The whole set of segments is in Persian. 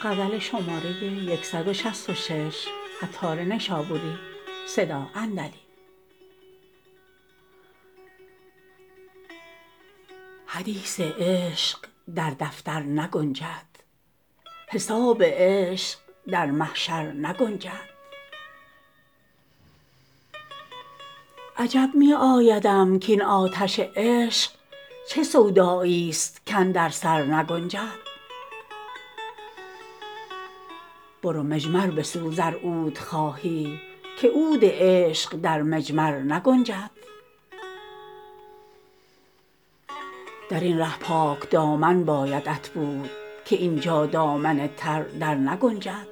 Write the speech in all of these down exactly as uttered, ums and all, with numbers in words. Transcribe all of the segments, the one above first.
غزل شماره صد و شصت و شش عطار نشابوری صدا اندلی. حدیث عشق در دفتر نگنجد، حساب عشق در محشر نگنجد. عجب می آیدم کاین آتش عشق چه سودایی است کاندر سر نگنجد. برو مجمر بسوز ار عود خواهی که عود عشق در مجمر نگنجد. درین ره پاکدامن بایدت بود که اینجا دامن تر در نگنجد.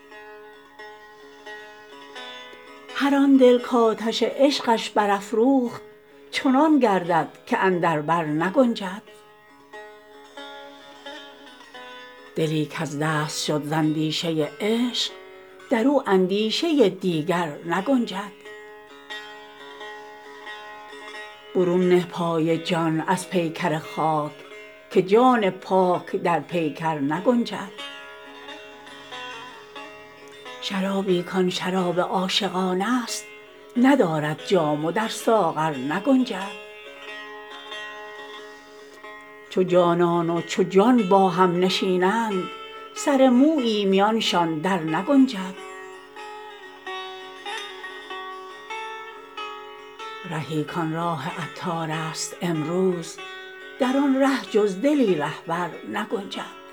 هر آن دل کآتش عشقش برافروخت چنان گردد که اندر بر نگنجد. دلی کز دست شد ز اندیشه عشق در او اندیشه دیگر نگنجد. برون نه پای جان از پیکر خاک که جان پاک در پیکر نگنجد. شرابی کان شراب عاشقان است ندارد جام و در ساغر نگنجد. چو جانان و چو جان با هم نشینند سر مویی میانشان در نگنجد. رهی کان راه عطار است امروز در آن ره جز دلی رهبر نگنجد.